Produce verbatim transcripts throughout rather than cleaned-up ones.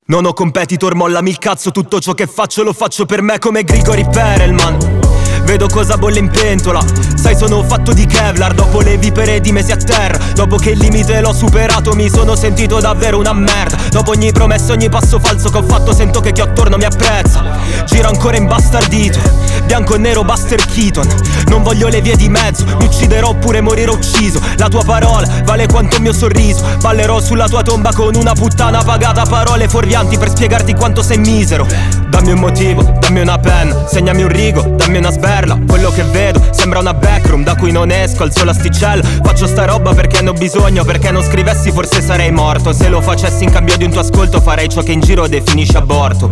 Non ho competitor, mollami il cazzo, tutto ciò che faccio lo faccio per me come Grigori Perelman. Vedo cosa bolle in pentola, sai sono fatto di Kevlar. Dopo le vipere di mesi a terra, dopo che il limite l'ho superato mi sono sentito davvero una merda. Dopo ogni promessa, ogni passo falso che ho fatto sento che chi ho attorno mi apprezza. Giro ancora imbastardito, bianco e nero Buster Keaton. Non voglio le vie di mezzo, mi ucciderò oppure morirò ucciso. La tua parola vale quanto il mio sorriso. Ballerò sulla tua tomba con una puttana pagata. Parole fuorvianti per spiegarti quanto sei misero. Dammi un motivo, dammi una penna, segnami un rigo, dammi una sberla. Quello che vedo sembra una backroom da cui non esco, alzo l'asticella. Faccio sta roba perché ne ho bisogno, perché non scrivessi forse sarei morto. Se lo facessi in cambio di un tuo ascolto farei ciò che in giro definisci aborto.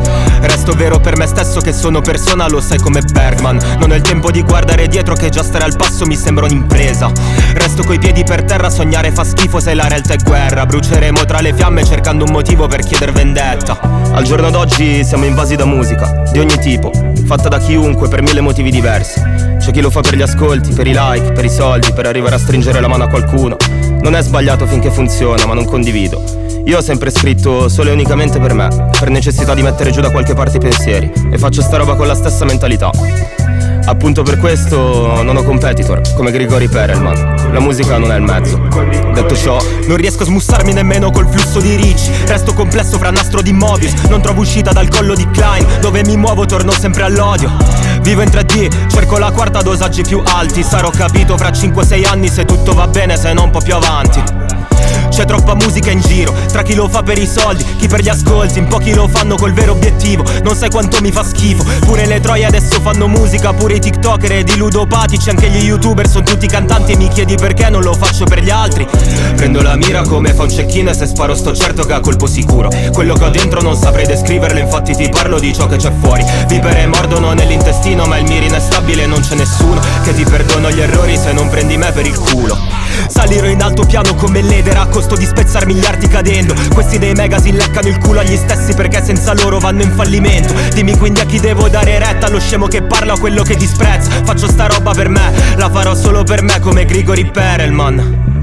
Resto vero per me stesso che sono persona, lo sai come Bergman. Non ho il tempo di guardare dietro che già stare al passo mi sembra un'impresa. Resto coi piedi per terra, sognare fa schifo se la realtà è guerra. Bruceremo tra le fiamme cercando un motivo per chieder vendetta. Al giorno d'oggi siamo invasi da musica, di ogni tipo, fatta da chiunque per mille motivi diversi. C'è chi lo fa per gli ascolti, per i like, per i soldi, per arrivare a stringere la mano a qualcuno. Non è sbagliato finché funziona, ma non condivido. Io ho sempre scritto solo e unicamente per me, per necessità di mettere giù da qualche parte i pensieri, e faccio sta roba con la stessa mentalità. Appunto per questo non ho competitor, come Grigori Perelman. La musica non è il mezzo. Detto ciò, non riesco a smussarmi nemmeno col flusso di Ricci. Resto complesso fra nastro di Mobius, non trovo uscita dal collo di Klein. Dove mi muovo torno sempre all'odio. Vivo in tre D, cerco la quarta dosaggi più alti. Sarò capito fra cinque sei anni se tutto va bene, se no un po' più avanti. C'è troppa musica in giro, tra chi lo fa per i soldi, chi per gli ascolti, in pochi lo fanno col vero obiettivo. Non sai quanto mi fa schifo, pure le troie adesso fanno musica, pure i tiktoker ed i ludopatici, anche gli youtuber sono tutti cantanti. E mi chiedi perché non lo faccio per gli altri. Prendo la mira come fa un cecchino e se sparo sto certo che ha colpo sicuro. Quello che ho dentro non saprei descriverlo, infatti ti parlo di ciò che c'è fuori. Vipere mordono nell'intestino ma il mirino è stabile, non c'è nessuno che ti perdono gli errori se non prendi me per il culo. Salirò in alto piano come l'edera a costo di spezzar miliardi cadendo. Questi dei mega si leccano il culo agli stessi perché senza loro vanno in fallimento. Dimmi quindi a chi devo dare retta, lo scemo che parla o quello che disprezza. Faccio sta roba per me, la farò solo per me come Grigori Perelman.